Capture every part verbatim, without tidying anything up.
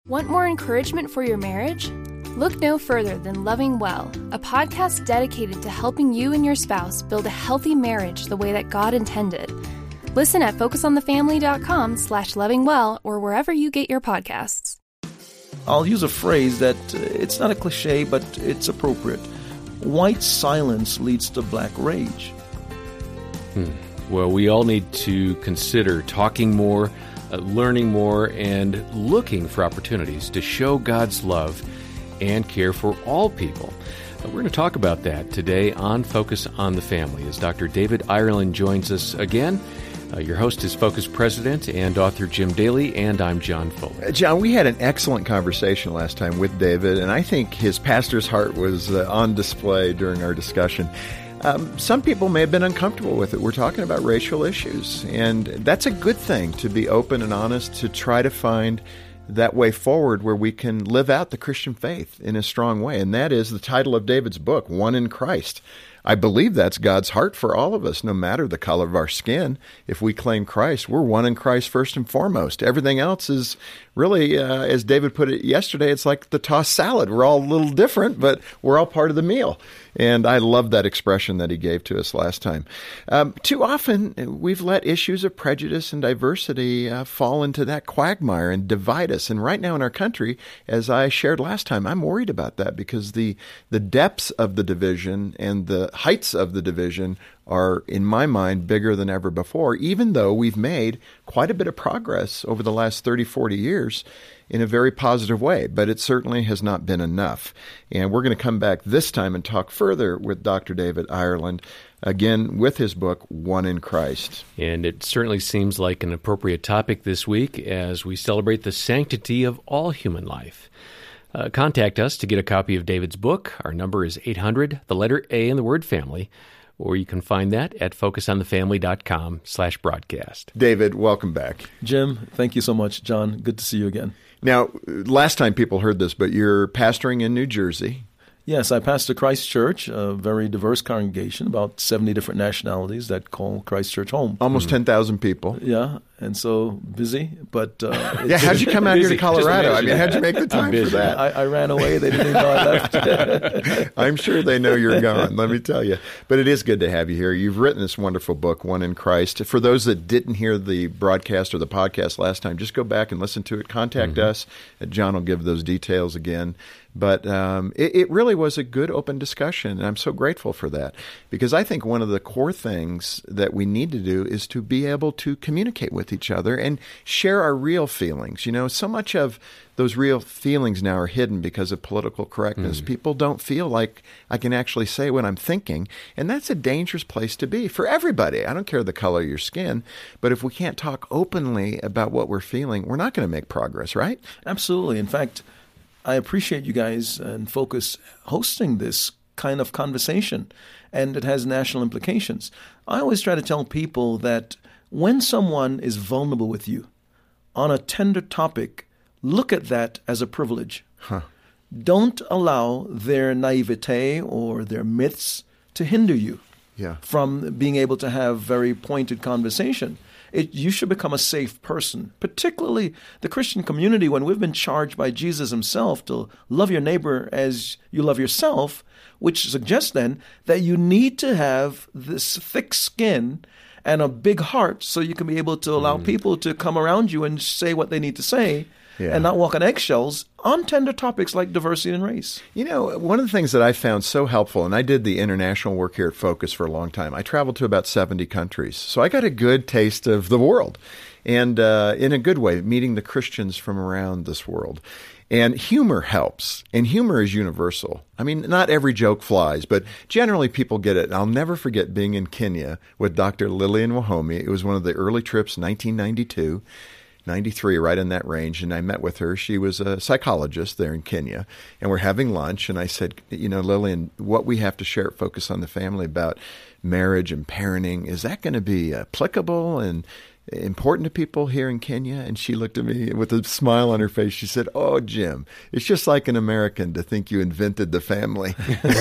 Want more encouragement for your marriage? Look no further than Loving Well, a podcast dedicated to helping you and your spouse build a healthy marriage the way that God intended. Listen at focusonthefamily.com slash lovingwell or wherever you get your podcasts. I'll use a phrase that uh, it's not a cliche, but it's appropriate. White silence leads to black rage. Hmm. Well, we all need to consider talking more, uh, learning more, and looking for opportunities to show God's love and care for all people. Uh, we're going to talk about that today on Focus on the Family as Doctor David Ireland joins us again. Uh, your host is Focus President and author Jim Daly, and I'm John Fuller. John, we had an excellent conversation last time with David, and I think his pastor's heart was uh, on display during our discussion. Um, some people may have been uncomfortable with it. We're talking about racial issues, and that's a good thing to be open and honest, to try to find that way forward where we can live out the Christian faith in a strong way, and that is the title of David's book, One in Christ. I believe that's God's heart for all of us, no matter the color of our skin. If we claim Christ, we're one in Christ first and foremost. Everything else is really, uh, as David put it yesterday, it's like the tossed salad. We're all a little different, but we're all part of the meal. And I love that expression that he gave to us last time. Um, too often, we've let issues of prejudice and diversity uh, fall into that quagmire and divide us. And right now in our country, as I shared last time, I'm worried about that because the, the depths of the division and the heights of the division are, in my mind, bigger than ever before, even though we've made quite a bit of progress over the last thirty, forty years in a very positive way, but it certainly has not been enough. And we're going to come back this time and talk further with Doctor David Ireland, again, with his book, One in Christ. And it certainly seems like an appropriate topic this week as we celebrate the sanctity of all human life. Uh, contact us to get a copy of David's book. Our number is eight hundred, the letter A in the word family, or you can find that at focusonthefamily.com slash broadcast. David, welcome back. Jim, thank you so much. John, good to see you again. Now, last time people heard this, but you're pastoring in New Jersey. Yes, I pastor Christ Church, a very diverse congregation, about seventy different nationalities that call Christ Church home. Almost mm-hmm. ten thousand people. Yeah, and so busy, but... Uh, yeah, how'd you come out here to Colorado? I mean, how'd you make the time for that? I, I ran away. They didn't even know I left. I'm sure they know you're gone, let me tell you. But it is good to have you here. You've written this wonderful book, One in Christ. For those that didn't hear the broadcast or the podcast last time, just go back and listen to it. Contact mm-hmm. us. John will give those details again. But um, it, it really was a good open discussion, and I'm so grateful for that. Because I think one of the core things that we need to do is to be able to communicate with each other and share our real feelings. You know, so much of those real feelings now are hidden because of political correctness. Mm. People don't feel like I can actually say what I'm thinking, and that's a dangerous place to be for everybody. I don't care the color of your skin, but if we can't talk openly about what we're feeling, we're not going to make progress, right? Absolutely. In fact, I appreciate you guys and Focus hosting this kind of conversation, and it has national implications. I always try to tell people that when someone is vulnerable with you on a tender topic, look at that as a privilege. Huh. Don't allow their naivete or their myths to hinder you yeah. from being able to have very pointed conversation. It, you should become a safe person, particularly the Christian community, when we've been charged by Jesus himself to love your neighbor as you love yourself, which suggests then that you need to have this thick skin and a big heart so you can be able to allow mm. people to come around you and say what they need to say. Yeah. And not walk on eggshells on tender topics like diversity and race. You know, one of the things that I found so helpful, and I did the international work here at Focus for a long time. I traveled to about seventy countries. So I got a good taste of the world, and uh, in a good way, meeting the Christians from around this world. And humor helps, and humor is universal. I mean, not every joke flies, but generally people get it. And I'll never forget being in Kenya with Doctor Lillian Wahome. It was one of the early trips, nineteen ninety-two. ninety-three, right in that range, and I met with her. She was a psychologist there in Kenya, and we're having lunch, and I said, you know, Lillian, what we have to share at Focus on the Family about marriage and parenting, is that going to be applicable? And important to people here in Kenya? And she looked at me with a smile on her face. She said, oh, Jim, it's just like an American to think you invented the family.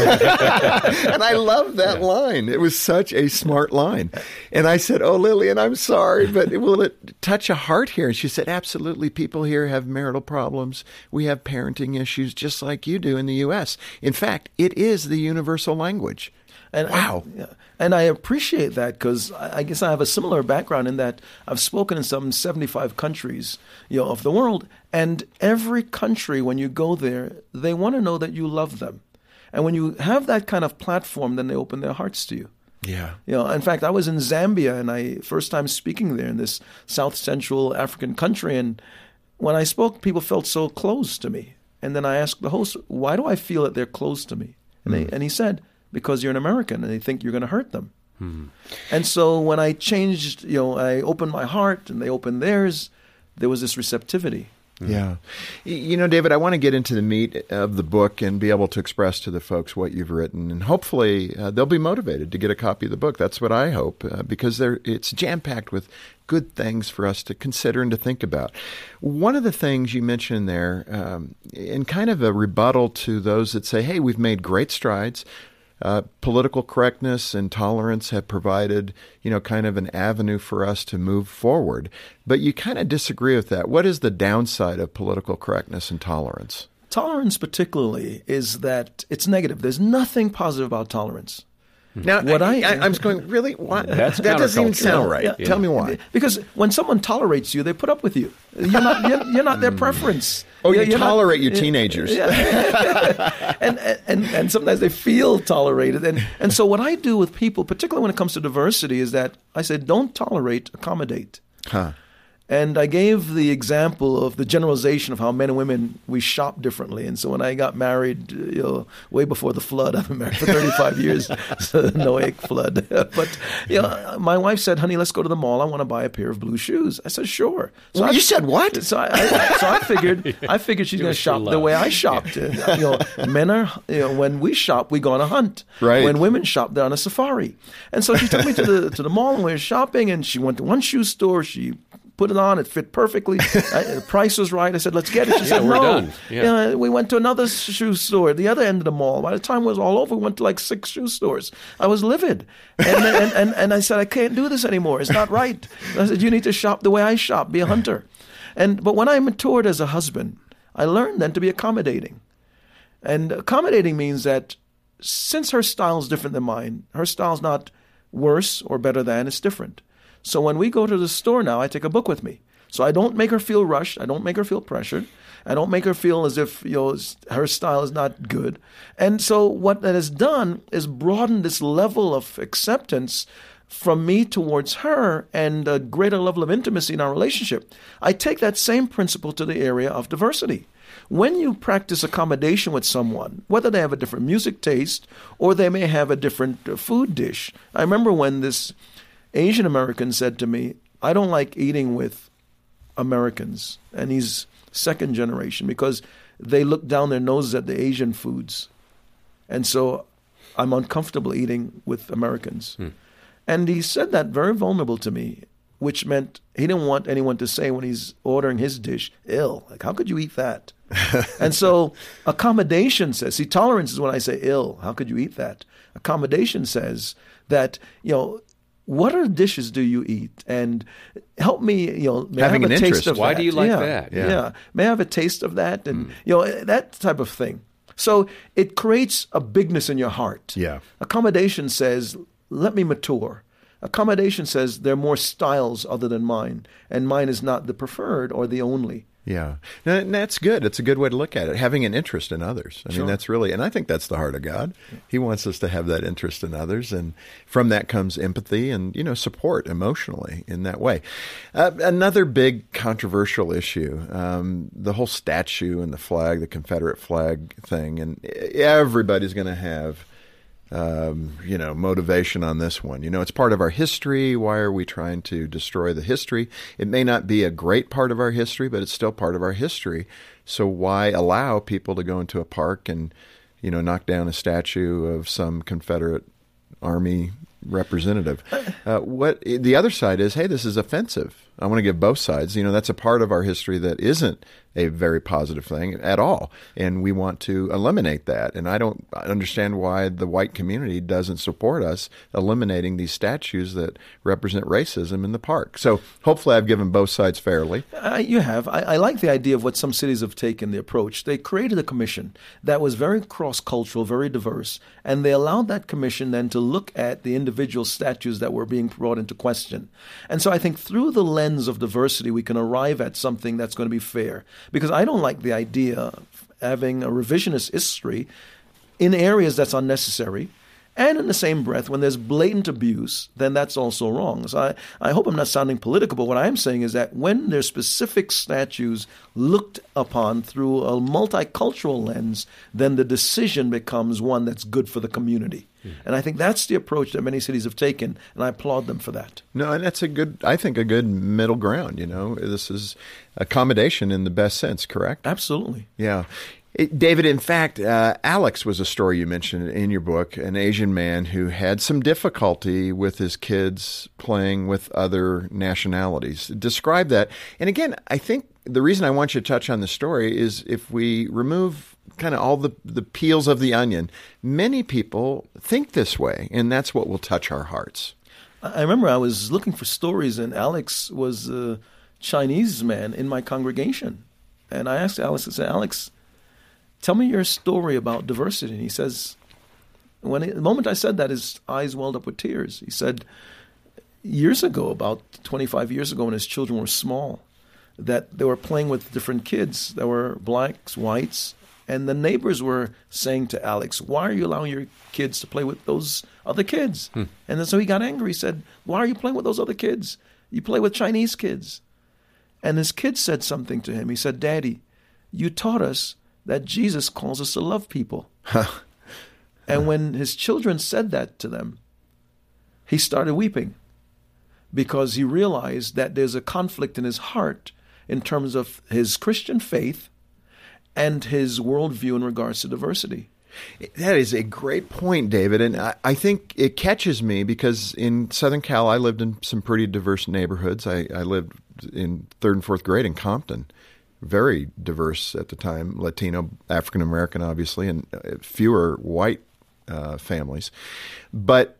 And I love that yeah. line. It was such a smart line. And I said, oh, Lillian, I'm sorry, but will it touch a heart here? And she said, absolutely. People here have marital problems. We have parenting issues just like you do in the U S. In fact, it is the universal language. And wow. I, and I appreciate that because I guess I have a similar background in that I've spoken in some seventy-five countries, you know, of the world. And every country, when you go there, they want to know that you love them. And when you have that kind of platform, then they open their hearts to you. Yeah. You know, in fact, I was in Zambia and I first time speaking there in this South Central African country. And when I spoke, people felt so close to me. And then I asked the host, why do I feel that they're close to me? And, mm. they, and he said, because you're an American and they think you're going to hurt them. Hmm. And so when I changed, you know, I opened my heart and they opened theirs, there was this receptivity. Yeah. You know, David, I want to get into the meat of the book and be able to express to the folks what you've written. And hopefully uh, they'll be motivated to get a copy of the book. That's what I hope, uh, because they're, it's jam-packed with good things for us to consider and to think about. One of the things you mentioned there, um, in kind of a rebuttal to those that say, hey, we've made great strides, Uh, political correctness and tolerance have provided, you know, kind of an avenue for us to move forward. But you kind of disagree with that. What is the downside of political correctness and tolerance? Tolerance particularly is that it's negative. There's nothing positive about tolerance. Now, what I, I, I'm just going, really? What? That's that doesn't even sound yeah, right. Yeah. Tell me why. Because when someone tolerates you, they put up with you. You're not, you're, you're not their preference. Oh, you're, you you're tolerate not, your teenagers. Yeah. and, and and sometimes they feel tolerated. And, and so what I do with people, particularly when it comes to diversity, is that I say, don't tolerate, accommodate. Huh. And I gave the example of the generalization of how men and women, we shop differently. And so when I got married, you know, way before the flood, I've been married for thirty-five years, so the Noahic flood. But you know, my wife said, honey, let's go to the mall. I want to buy a pair of blue shoes. I said, sure. So well, I, you said what? So I, I, so I figured I figured she's going to shop the way I shopped. You know, men are, you know, when we shop, we go on a hunt. Right. When women shop, they're on a safari. And so she took me to the to the mall and we were shopping, and she went to one shoe store. She put it on. It fit perfectly. I, the price was right. I said, let's get it. She yeah, said, we're no. Done. Yeah. You know, we went to another shoe store at the other end of the mall. By the time it was all over, we went to like six shoe stores. I was livid. And, and, and, and I said, I can't do this anymore. It's not right. I said, you need to shop the way I shop. Be a hunter. And But when I matured as a husband, I learned then to be accommodating. And accommodating means that since her style is different than mine, her style's not worse or better than, it's different. So when we go to the store now, I take a book with me. So I don't make her feel rushed. I don't make her feel pressured. I don't make her feel as if, you know, her style is not good. And so what that has done is broaden this level of acceptance from me towards her and a greater level of intimacy in our relationship. I take that same principle to the area of diversity. When you practice accommodation with someone, whether they have a different music taste or they may have a different food dish. I remember when this Asian American said to me, I don't like eating with Americans, and he's second generation, because they look down their noses at the Asian foods. And so I'm uncomfortable eating with Americans. Hmm. And he said that very vulnerable to me, which meant he didn't want anyone to say when he's ordering his dish, ill, like, how could you eat that? And so accommodation says, see, tolerance is when I say ill, how could you eat that? Accommodation says that, you know, what are dishes do you eat? And help me, you know, may having I have an a taste interest. of Why that. do you like yeah, that? Yeah. Yeah. May I have a taste of that? And, mm. you know, that type of thing. So it creates a bigness in your heart. Yeah. Accommodation says, let me mature. Accommodation says there are more styles other than mine, and mine is not the preferred or the only. Yeah. And that's good. It's a good way to look at it, having an interest in others. I Sure. mean, that's really, and I think that's the heart of God. He wants us to have that interest in others, and from that comes empathy and, you know, support emotionally in that way. Uh, another big controversial issue, um, the whole statue and the flag, the Confederate flag thing, and everybody's going to have Um, you know, motivation on this one. You know, it's part of our history. Why are we trying to destroy the history? It may not be a great part of our history, but it's still part of our history. So why allow people to go into a park and, you know, knock down a statue of some Confederate Army representative. Uh, what the other side is, hey, this is offensive. I want to give both sides. You know, that's a part of our history that isn't a very positive thing at all, and we want to eliminate that. And I don't understand why the white community doesn't support us eliminating these statues that represent racism in the park. So hopefully I've given both sides fairly. Uh, you have. I, I like the idea of what some cities have taken, the approach. They created a commission that was very cross-cultural, very diverse, and they allowed that commission then to look at the individual statues that were being brought into question. And so I think through the lens of diversity, we can arrive at something that's going to be fair. Because I don't like the idea of having a revisionist history in areas that's unnecessary. And in the same breath, when there's blatant abuse, then that's also wrong. So I, I hope I'm not sounding political, but what I'm saying is that when there's specific statues looked upon through a multicultural lens, then the decision becomes one that's good for the community. Mm. And I think that's the approach that many cities have taken, and I applaud them for that. No, and that's a good, I think, a good middle ground, you know. This is accommodation in the best sense, correct? Absolutely. Yeah. It, David, in fact, uh, Alex was a story you mentioned in your book, an Asian man who had some difficulty with his kids playing with other nationalities. Describe that. And again, I think the reason I want you to touch on the story is if we remove kind of all the, the peels of the onion, many people think this way, and that's what will touch our hearts. I remember I was looking for stories, and Alex was a Chinese man in my congregation. And I asked Alex, I said, Alex, tell me your story about diversity. And he says, when he, the moment I said that, his eyes welled up with tears. He said, years ago, about twenty-five years ago, when his children were small, that they were playing with different kids. There were blacks, whites, and the neighbors were saying to Alex, why are you allowing your kids to play with those other kids? Hmm. And then so he got angry. He said, why are you playing with those other kids? You play with Chinese kids. And his kid said something to him. He said, Daddy, you taught us that Jesus calls us to love people. And when his children said that to them, he started weeping because he realized that there's a conflict in his heart in terms of his Christian faith and his worldview in regards to diversity. That is a great point, David. And I, I think it catches me because in Southern Cal, I lived in some pretty diverse neighborhoods. I, I lived in third and fourth grade in Compton. Very diverse at the time, Latino, African American, obviously, and fewer white uh, families. But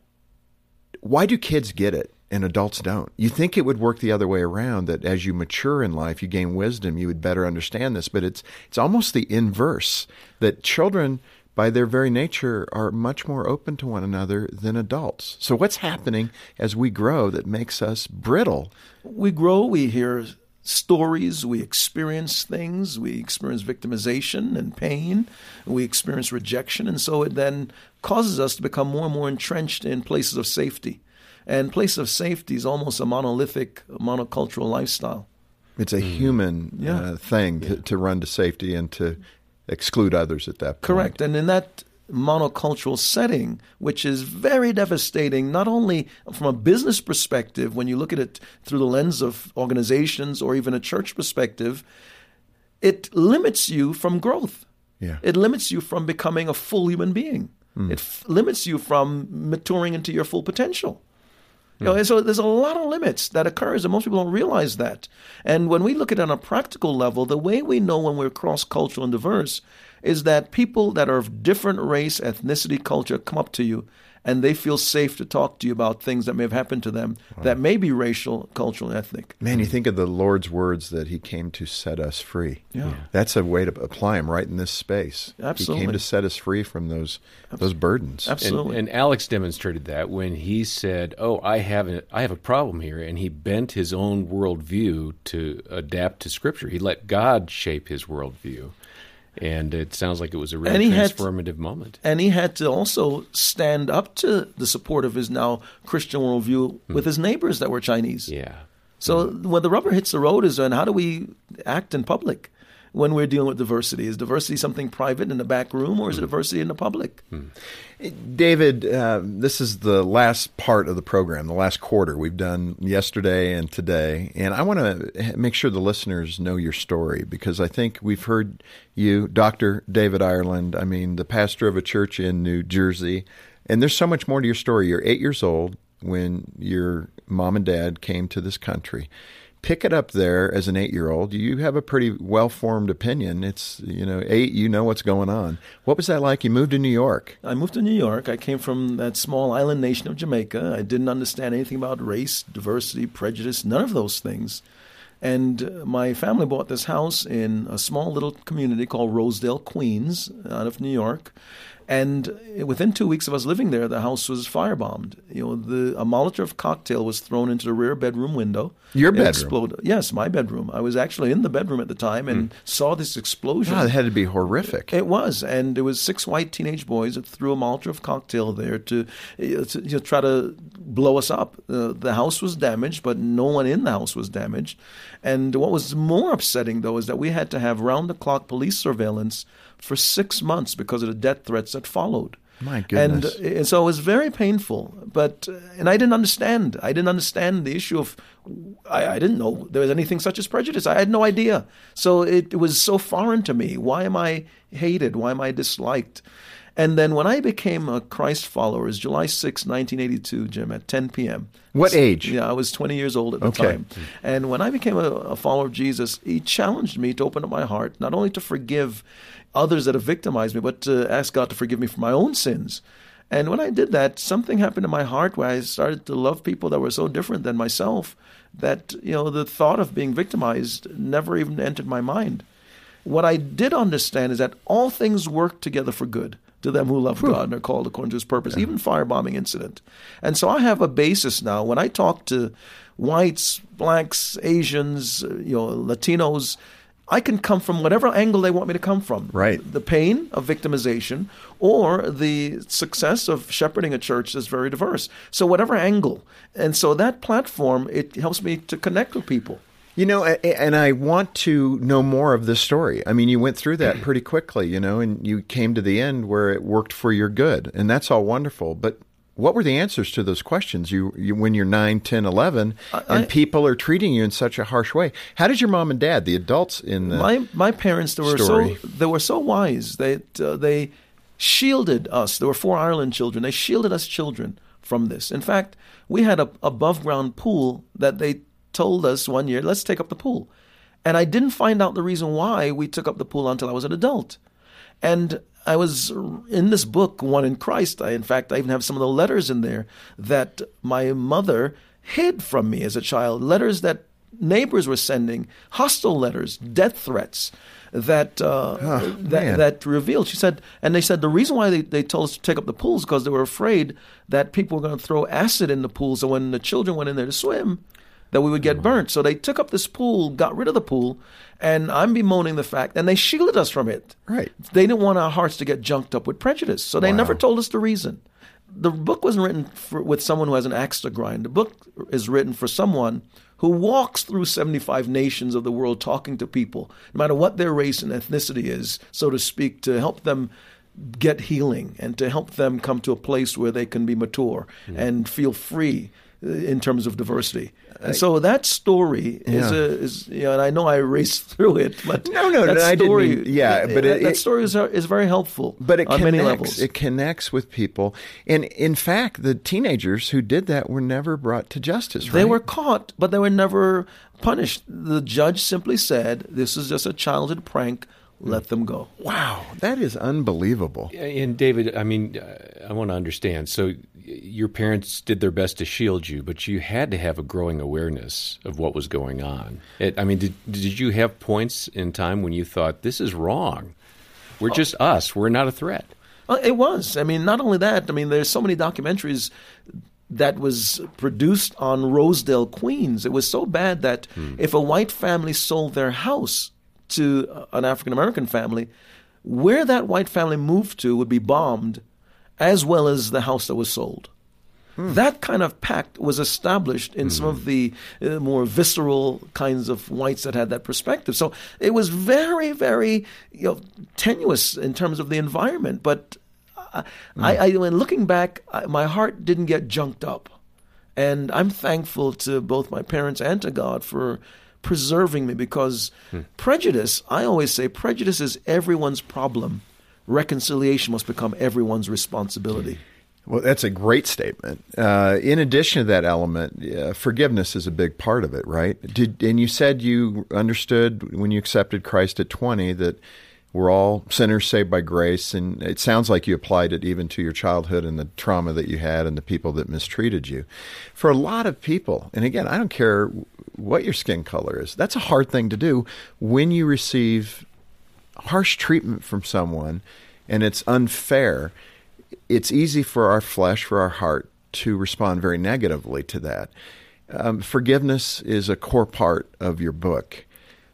why do kids get it and adults don't? You think it would work the other way around, that as you mature in life, you gain wisdom, you would better understand this. But it's it's almost the inverse, that children, by their very nature, are much more open to one another than adults. So what's happening as we grow that makes us brittle? We grow, we hear stories, we experience things, we experience victimization and pain, we experience rejection, and so it then causes us to become more and more entrenched in places of safety. And places of safety is almost a monolithic, monocultural lifestyle. It's a mm. human yeah. uh, thing to, to run to safety and to exclude others at that point. Correct. And in that monocultural setting, which is very devastating, not only from a business perspective, when you look at it through the lens of organizations or even a church perspective, it limits you from growth. Yeah. It limits you from becoming a full human being. Mm. It f- limits you from maturing into your full potential. You know, and so there's a lot of limits that occurs, and most people don't realize that. And when we look at it on a practical level, the way we know when we're cross-cultural and diverse is that people that are of different race, ethnicity, culture come up to you, and they feel safe to talk to you about things that may have happened to them wow. that may be racial, cultural, and ethnic. Man, you think of the Lord's words that he came to set us free. Yeah. yeah. That's a way to apply them right in this space. Absolutely. He came to set us free from those those burdens. Absolutely. And, and Alex demonstrated that when he said, oh, I have, a, I have a problem here, and he bent his own worldview to adapt to Scripture. He let God shape his worldview. And it sounds like it was a really transformative to, moment. And he had to also stand up to the support of his now Christian worldview mm. with his neighbors that were Chinese. Yeah. So mm. when the rubber hits the road is on how do we act in public when we're dealing with diversity? Is diversity something private in the back room, or is mm. it diversity in the public? Mm. David, uh, this is the last part of the program, the last quarter. We've done yesterday and today, and I want to make sure the listeners know your story, because I think we've heard you, Doctor David Ireland, I mean, the pastor of a church in New Jersey, And there's so much more to your story. You're eight years old when your mom and dad came to this country. Pick it up there as an eight-year-old. You have a pretty well-formed opinion. It's, you know, eight, you know what's going on. What was that like? You moved to New York. I moved to New York. I came from that small island nation of Jamaica. I didn't understand anything about race, diversity, prejudice, none of those things. And my family bought this house in a small little community called Rosedale, Queens, out of New York. And within two weeks of us living there, the house was firebombed. You know, the a Molotov cocktail was thrown into the rear bedroom window. Your It bedroom? Exploded. Yes, my bedroom. I was actually in the bedroom at the time and mm. saw this explosion. God, it had to be horrific. It was, and there was six white teenage boys that threw a Molotov cocktail there to, to you know, try to blow us up. Uh, the house was damaged, but no one in the house was damaged. And what was more upsetting, though, is that we had to have round-the-clock police surveillance for six months because of the death threats that followed. My goodness. And, and so it was very painful. But and I didn't understand. I didn't understand the issue of, I, I didn't know there was anything such as prejudice. I had no idea. So it, it was so foreign to me. Why am I hated? Why am I disliked? And then when I became a Christ follower, it was July sixth, nineteen eighty-two, Jim, at ten p.m. What age? Yeah, I was twenty years old at the okay. time. And when I became a, a follower of Jesus, he challenged me to open up my heart, not only to forgive others that have victimized me, but to ask God to forgive me for my own sins. And when I did that, something happened in my heart where I started to love people that were so different than myself that, you know, the thought of being victimized never even entered my mind. What I did understand is that all things work together for good to them who love Whew. God and are called according to his purpose, yeah. even firebombing incident. And so I have a basis now. When I talk to whites, blacks, Asians, you know, Latinos, I can come from whatever angle they want me to come from. Right. The pain of victimization or the success of shepherding a church that's very diverse. So whatever angle. And so that platform, it helps me to connect with people. You know, and I want to know more of this story. I mean, you went through that pretty quickly, you know, and you came to the end where it worked for your good. And that's all wonderful. But what were the answers to those questions you, you when you're nine, ten, eleven, and I, people are treating you in such a harsh way? How did your mom and dad, the adults in the my my parents, they were story. so they were so wise. They uh, they shielded us. There were four Ireland children. They shielded us children from this. In fact, we had a above ground pool that they told us one year, let's take up the pool. And I didn't find out the reason why we took up the pool until I was an adult. And I was in this book, One in Christ. I, in fact, I even have some of the letters in there that my mother hid from me as a child, letters that neighbors were sending, hostile letters, death threats that uh, oh, that, that revealed. She said, and they said the reason why they, they told us to take up the pools because they were afraid that people were going to throw acid in the pools, and when the children went in there to swim, that we would get burnt. So they took up this pool, got rid of the pool, and I'm bemoaning the fact, and they shielded us from it. Right. They didn't want our hearts to get junked up with prejudice, so they wow. never told us the reason. The book wasn't written for, with someone who has an axe to grind. The book is written for someone who walks through seventy-five nations of the world talking to people, no matter what their race and ethnicity is, so to speak, to help them get healing and to help them come to a place where they can be mature mm. and feel free in terms of diversity. And so that story is, yeah. a, is you know, and I know I raced through it, but no, no, that no, I story, didn't mean, yeah, but that, it, that story is is very helpful. But it on connects, many levels. It connects with people, and in fact, the teenagers who did that were never brought to justice. Right? They were caught, but they were never punished. The judge simply said, "This is just a childhood prank. Let them go." Wow, that is unbelievable. And David, I mean, I want to understand. So your parents did their best to shield you, but you had to have a growing awareness of what was going on. It, I mean, did did you have points in time when you thought, this is wrong? We're just oh. us. We're not a threat. Well, it was. I mean, not only that. I mean, there's so many documentaries that was produced on Rosedale, Queens. It was so bad that hmm. if a white family sold their house to an African-American family, where that white family moved to would be bombed, as well as the house that was sold. Hmm. That kind of pact was established in hmm. some of the uh, more visceral kinds of whites that had that perspective. So it was very, very you know, tenuous in terms of the environment. But I, hmm. I, I, when looking back, I, my heart didn't get junked up. And I'm thankful to both my parents and to God for preserving me, because hmm. prejudice, I always say, prejudice is everyone's problem. Reconciliation must become everyone's responsibility. Well, that's a great statement. Uh, in addition to that element, uh, forgiveness is a big part of it, right? Did, and you said you understood when you accepted Christ at twenty that we're all sinners saved by grace, and it sounds like you applied it even to your childhood and the trauma that you had and the people that mistreated you. For a lot of people, and again, I don't care what your skin color is, that's a hard thing to do when you receive harsh treatment from someone and it's unfair. It's easy for our flesh, for our heart, to respond very negatively to that. Um, forgiveness is a core part of your book.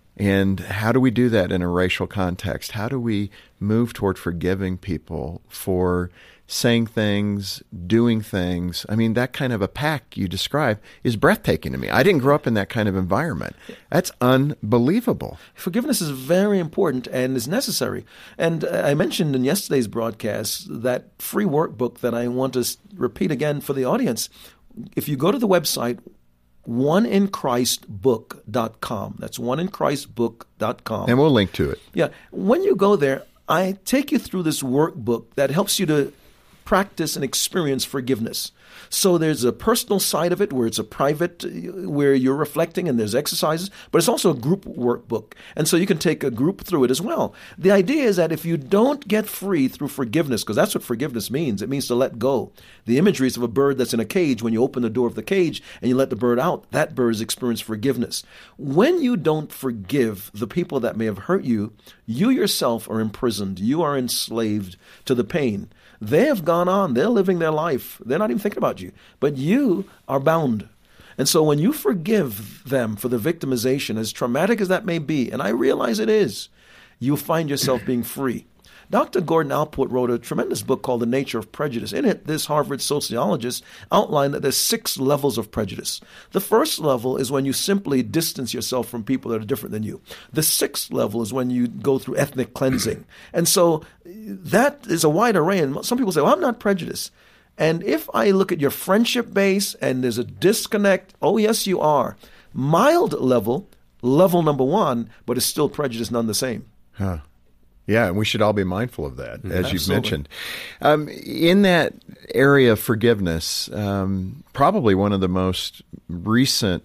And how do we do that in a racial context? How do we move toward forgiving people for saying things, doing things? I mean, that kind of a pack you describe is breathtaking to me. I didn't grow up in that kind of environment. That's unbelievable. Forgiveness is very important and is necessary. And I mentioned in yesterday's broadcast that free workbook that I want to repeat again for the audience. If you go to the website, one in christ book dot com. That's one in christ book dot com. And we'll link to it. Yeah. When you go there, I take you through this workbook that helps you to practice and experience forgiveness. So there's a personal side of it where it's a private, where you're reflecting and there's exercises, but it's also a group workbook. And so you can take a group through it as well. The idea is that if you don't get free through forgiveness, because that's what forgiveness means, it means to let go. The imagery is of a bird that's in a cage. When you open the door of the cage and you let the bird out, that bird has experienced forgiveness. When you don't forgive the people that may have hurt you, you yourself are imprisoned. You are enslaved to the pain. They have gone on. They're living their life. They're not even thinking about you. But you are bound. And so when you forgive them for the victimization, as traumatic as that may be, and I realize it is, you find yourself being free. Doctor Gordon Allport wrote a tremendous book called The Nature of Prejudice. In it, this Harvard sociologist outlined that there's six levels of prejudice. The first level is when you simply distance yourself from people that are different than you. The sixth level is when you go through ethnic cleansing. And so that is a wide array. And some people say, well, I'm not prejudiced. And if I look at your friendship base and there's a disconnect, oh, yes, you are. Mild level, level number one, but it's still prejudice none the same. Huh. Yeah, and we should all be mindful of that, as Absolutely. You've mentioned. Um, in that area of forgiveness, um, probably one of the most recent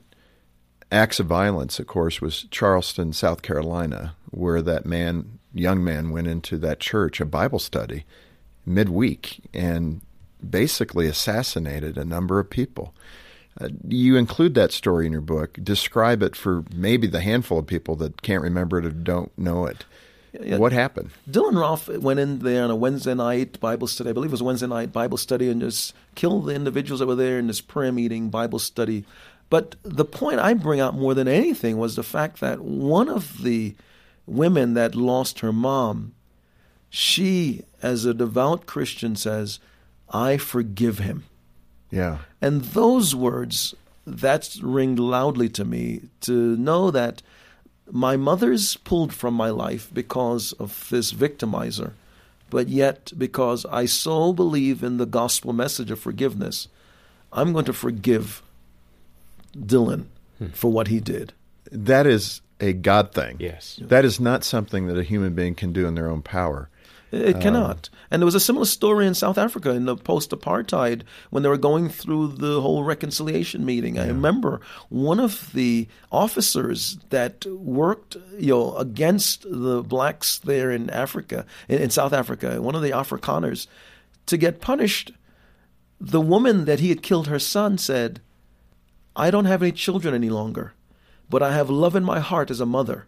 acts of violence, of course, was Charleston, South Carolina, where that man, young man, went into that church, a Bible study, midweek, and basically assassinated a number of people. Uh, you include that story in your book. Describe it for maybe the handful of people that can't remember it or don't know it. Yeah. What happened? Dylan Rolfe went in there on a Wednesday night Bible study. I believe it was Wednesday night Bible study, and just killed the individuals that were there in this prayer meeting, Bible study. But the point I bring out more than anything was the fact that one of the women that lost her mom, she, as a devout Christian, says, I forgive him. Yeah. And those words, that ringed loudly to me, to know that my mother's pulled from my life because of this victimizer, but yet because I so believe in the gospel message of forgiveness, I'm going to forgive Dylan hmm. for what he did. That is a God thing. Yes. That is not something that a human being can do in their own power. It cannot. Um, and there was a similar story in South Africa in the post-apartheid when they were going through the whole reconciliation meeting. Yeah. I remember one of the officers that worked, you know, against the blacks there in Africa, in, in South Africa, one of the Afrikaners, to get punished, the woman that he had killed her son said, I don't have any children any longer, but I have love in my heart as a mother.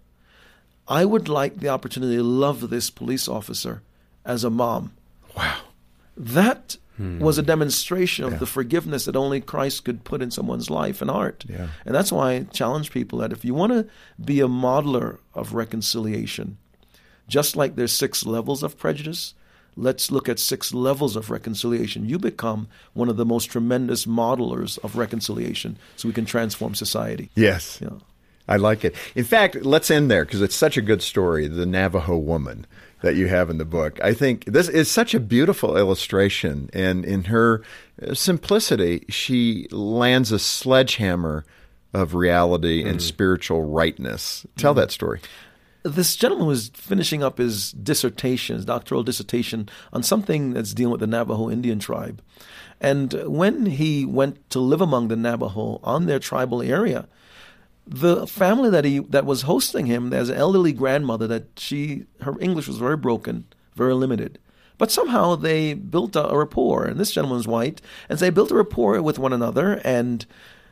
I would like the opportunity to love this police officer as a mom. Wow. That hmm. was a demonstration of yeah. the forgiveness that only Christ could put in someone's life and heart. Yeah. And that's why I challenge people that if you want to be a modeler of reconciliation, just like there's six levels of prejudice, let's look at six levels of reconciliation. You become one of the most tremendous modelers of reconciliation so we can transform society. Yes. Yeah. I like it. In fact, let's end there because it's such a good story, the Navajo woman that you have in the book. I think this is such a beautiful illustration, and in her simplicity, she lands a sledgehammer of reality mm. and spiritual rightness. Tell mm. that story. this gentleman was finishing up his dissertation, his doctoral dissertation, on something that's dealing with the Navajo Indian tribe. And when he went to live among the Navajo on their tribal area, the family that he that was hosting him, there's an elderly grandmother that she her English was very broken, very limited. But somehow they built a, a rapport, and this gentleman was white, and so they built a rapport with one another, and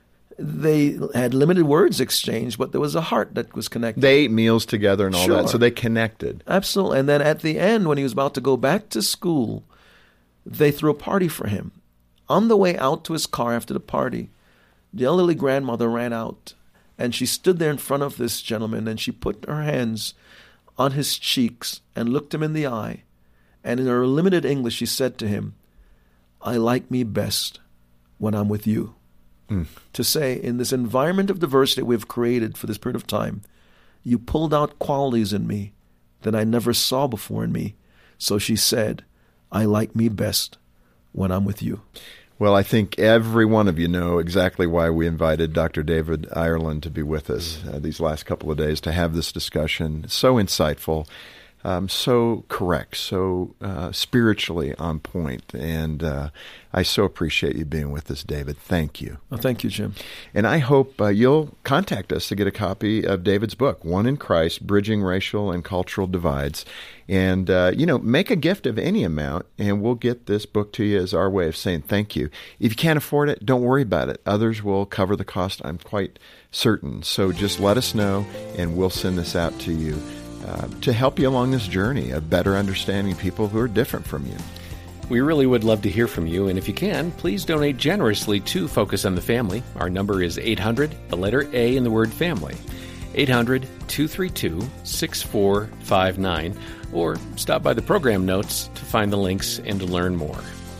they had limited words exchanged, but there was a heart that was connected. They ate meals together and all Sure. that, so they connected. Absolutely. And then at the end, when he was about to go back to school, they threw a party for him. On the way out to his car after the party, the elderly grandmother ran out, and she stood there in front of this gentleman, and she put her hands on his cheeks and looked him in the eye. And in her limited English, she said to him, "I like me best when I'm with you." Mm. To say, in this environment of diversity we've created for this period of time, you pulled out qualities in me that I never saw before in me. So she said, "I like me best when I'm with you." Well, I think every one of you know exactly why we invited Doctor David Ireland to be with us uh, these last couple of days to have this discussion. So insightful. Um, so correct, so uh, spiritually on point, and uh, I so appreciate you being with us, David. Thank you. Well, thank you, Jim. And I hope uh, you'll contact us to get a copy of David's book, One in Christ, Bridging Racial and Cultural Divides. And, uh, you know, make a gift of any amount, and we'll get this book to you as our way of saying thank you. If you can't afford it, don't worry about it. Others will cover the cost, I'm quite certain. So just let us know, and we'll send this out to you. Uh, to help you along this journey of better understanding people who are different from you. We really would love to hear from you, and if you can, please donate generously to Focus on the Family. Our number is eight hundred, the letter A in the word family, eight hundred, two three two, six four five nine, or stop by the program notes to find the links and to learn more.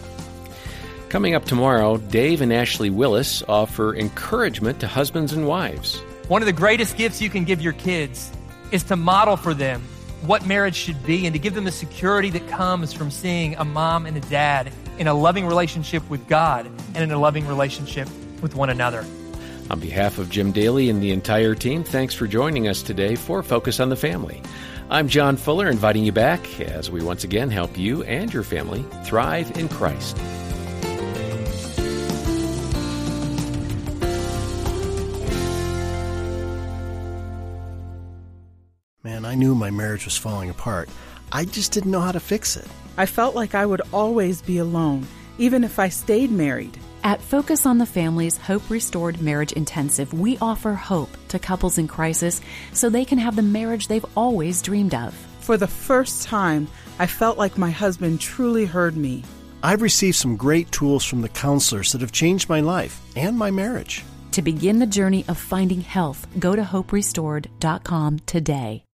Coming up tomorrow, Dave and Ashley Willis offer encouragement to husbands and wives. One of the greatest gifts you can give your kids is to model for them what marriage should be and to give them the security that comes from seeing a mom and a dad in a loving relationship with God and in a loving relationship with one another. On behalf of Jim Daly and the entire team, thanks for joining us today for Focus on the Family. I'm John Fuller, inviting you back as we once again help you and your family thrive in Christ. Man, I knew my marriage was falling apart. I just didn't know how to fix it. I felt like I would always be alone, even if I stayed married. At Focus on the Family's Hope Restored Marriage Intensive, we offer hope to couples in crisis so they can have the marriage they've always dreamed of. For the first time, I felt like my husband truly heard me. I've received some great tools from the counselors that have changed my life and my marriage. To begin the journey of finding health, go to hope restored dot com today.